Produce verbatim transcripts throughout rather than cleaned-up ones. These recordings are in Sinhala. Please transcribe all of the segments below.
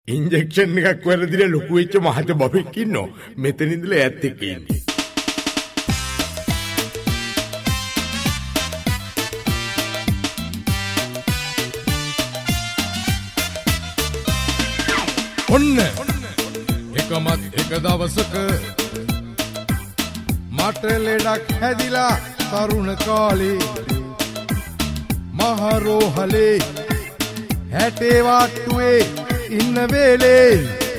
ඉන්ජෙක්ෂන් එකක් වැරදිලා ලොකු වෙච්ච මහත බබෙක් ඉන්නෝ. මෙතන ඉඳලා ඈත් එක්ක ඉන්නේ. ඔන්න එකමත් එක දවසක මට ලෙඩක් හැදිලා තරුණ කාලේ මහරෝහලේ හැටේ වාට්ටුවේ ඉන්න වේලේ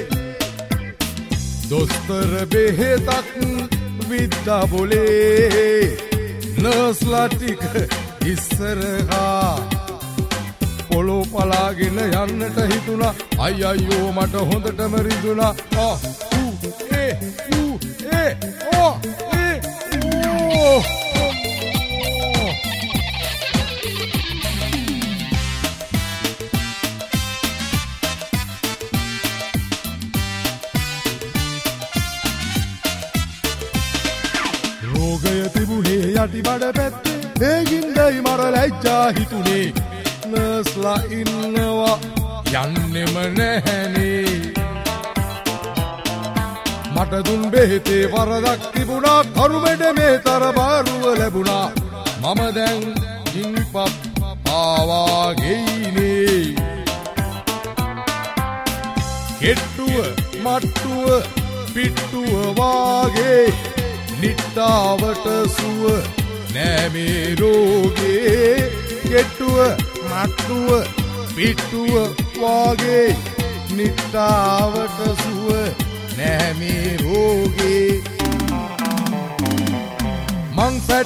දොස්තර බෙහෙතක් විද්දා බොලේ නර්ස්ලා ටික ඉස්සරහා පොළොව පලාගෙන යන්නට හිතුණා අයියෝ මට හොඳටම රිදුණා ආ ඌ ඒ ඌ ඒ ඕ ඒ ඕ රෝගය තිබුණේ යටි බඩ පැත්තේ දෙගින්දයි මර ලැජ්ජා හිතුනේ නර්ස්ලා ඉන්නවා යන්නෙම නැහැනේ මට දුන් බෙහෙතේ වරදක් තිබුණා කරුමෙඩ මේ තරබාරුව ලැබුණා මම දැන් කින්පත් ආවා ගෙයිනේ කෙට්ටුව මට්ටුව පිට්ටුව වාගේ නිට්ටාවට සුව නෑ මේ රෝගේ කෙට්ටුව මට්ටුව පිට්ටුව වාගේ නිට්ටාවට සුව නෑ මේ රෝගේ මං සෙට්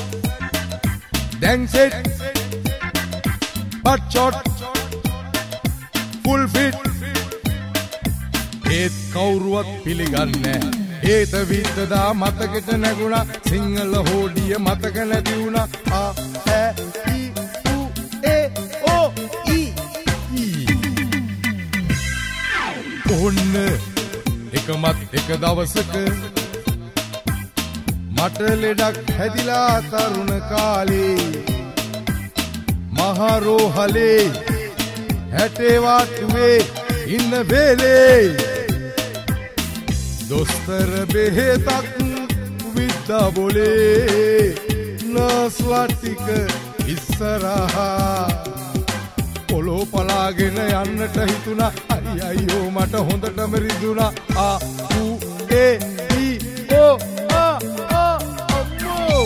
දැන් set but short full fit ඒත් කවුරුවත් පිළිගන්නේ ඒත විද්දදා මතකට නැගුණා සිංහල හෝඩිය මතක නැති වුණා ආ ඈ ඊ ඌ ඒ ඕ ඊ ඔන්න එකමත් එක දවසක මට ලෙඩක් හැදිලා තරුණ කාලේ මහරෝහලේ හැටේ වාට්ටුවේ ඉන්න වේලේ දොස්තර බෙහෙතක් විද්දා බොලේ නර්ස්ලා ටික ඉස්සරහා පොළොව පලාගෙන යන්නට හිතුණා අයියෝ මට හොඳටම රිදුණා ආ ඌ ඒ ඊ ඕ ආ ආ අම්මෝ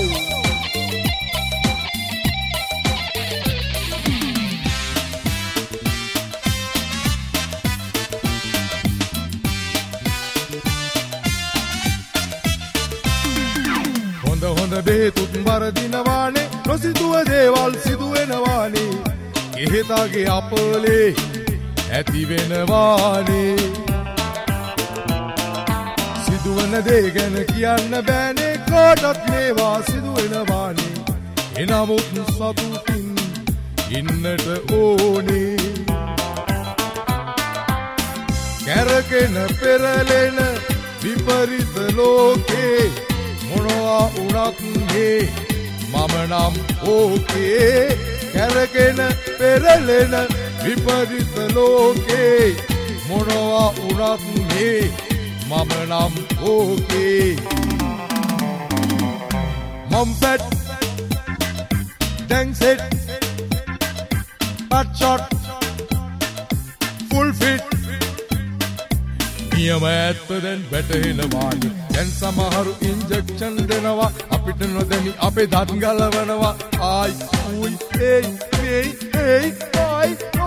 හොඳ හොඳ බෙහෙතුත් වරදිනවානේ නොසිතුව දේවල් සිදුවෙනවානේ එහෙතාගේ අපලේ ඇති වෙනවානේ සිදුවන දේ ගැන කියන්න බෑනේ කාටත් මේවා සිදුවෙනවානේ එනමුත් සතුටින් ඉන්නට ඕනේ කැරකෙන පෙරලෙන විපරිත ලෝකේ මොනවා වුණත් මේ මම නම් ඕකේ කැරකෙන පෙරලෙන විපරිත ලෝකේ මොනවා වුණත් මේ මම නම් ඕකේ මම් සෙට් දැන් set but short full fit නියම ඇත්ත දැන් වැටහෙනවානේ දැන් සමහරු ඉන්ජෙක්ෂන් දෙනවා අපිට නොදැනි අපේ දත් ගලවනවා ආයි ඌයි ඒ ඒ ඒ ආයි